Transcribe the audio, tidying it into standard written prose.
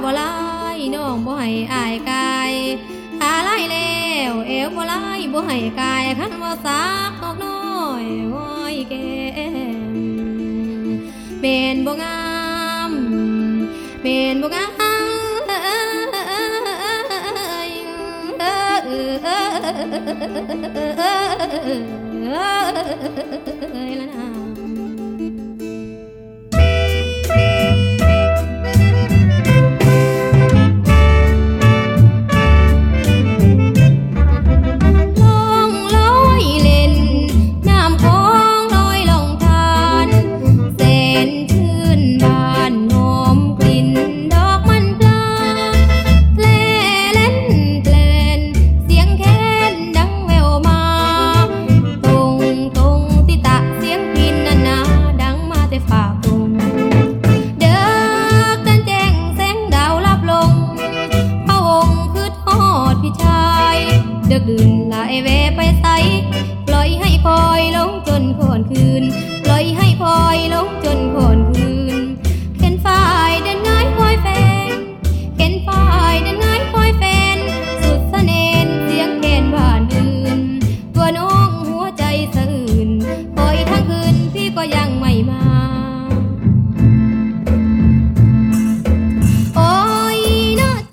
บ่ลายน้องบ่ให้อายกายถ้าลายแล้วเอวบ่ลายบ่ให้กายคันว่าสักนอกน้อยว้อยแก้มเป็นบ่งามเป็นบ่งามละนะเดือดดื่น